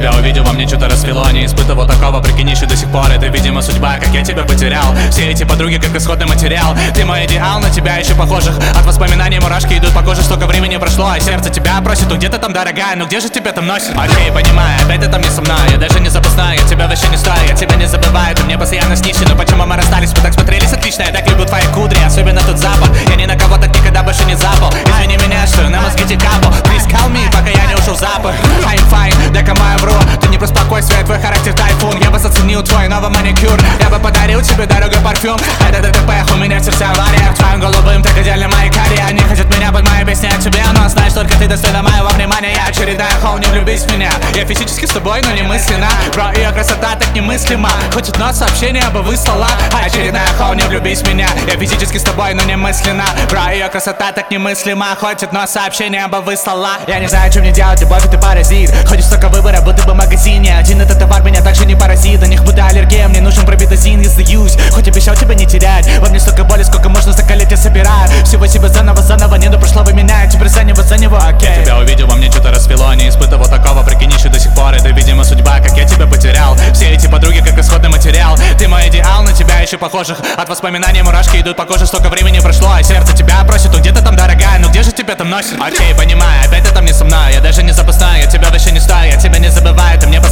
тебя увидел, во мне что-то расцвело. Не испытывал такого, прикинь, еще до сих пор. Это, видимо, судьба, как я тебя потерял. Все эти подруги, как исходный материал. Ты мой идеал, на тебя еще похожих. От воспоминаний мурашки идут по коже. Столько времени прошло, а сердце тебя просит. Ну где ты там, дорогая, ну где же тебя там носит? Окей, понимаю, опять ты там не со мной. Я даже не запасная, я тебя вообще не строю. Я тебя не забываю, ты мне постоянно снишься. Но почему мы расстались, мы так смотрелись отлично. Я так люблю твои кудри, особенно тот запах. Я ни на кого так никогда больше не запал. Извини меня, что на мозги текапал. Please call me, пока я не ушел в запах. I'm fine, дай-ка мою вру. Ты не просто спокойствие, твой характер тайфун. Я бы заценил твой новый маникюр. Я бы подарил тебе дорогой парфюм. Это ДТП, у меня в сердце авария. Твоим голубым так идеально мои карие. Они хотят меня под мои песни от тебя. Но знаешь, только ты достойна моего внимания. Я очередная хоу, не влюбись в меня. Я физически с тобой, но не мысленно. Бро, ее красота так немыслима. Хоть одно сообщение бы выслала. Очередная хоу, не влюбись в меня. Я физически с тобой, но не мысленно. Бро, ее красота так немыслима. Хоть одно сообщение бы выслала. Я не знаю, что мне делать, любовь, ты паразит. Ходишь столько выбора, будто бы в магазине. Один этот товар меня также не поразит. У них будто аллергия, мне нужен пробитазин, я сдаюсь. Хоть обещал тебя не терять. Во мне столько боли, сколько можно закалить, я собираю. Всего себя заново, нету прошлого меня. Теперь за него, окей. Тебя увидел, во мне что-то расцвело. Не испытывал такого, прикинь, еще до сих пор. Это, видимо, судьба, как я тебя потерял. Все эти подруги, как исходный материал. Ты мой идеал, на тебя еще похожих. От воспоминаний мурашки идут по коже. Столько времени прошло, а сердце тебя просит. Ну где ты там, дорогая, ну где же тебя там носит? Окей, понимаю, опять ты там не со мной. Я даже не запасная, я тебя вообще не стою. Я тебя не забываю, ты мне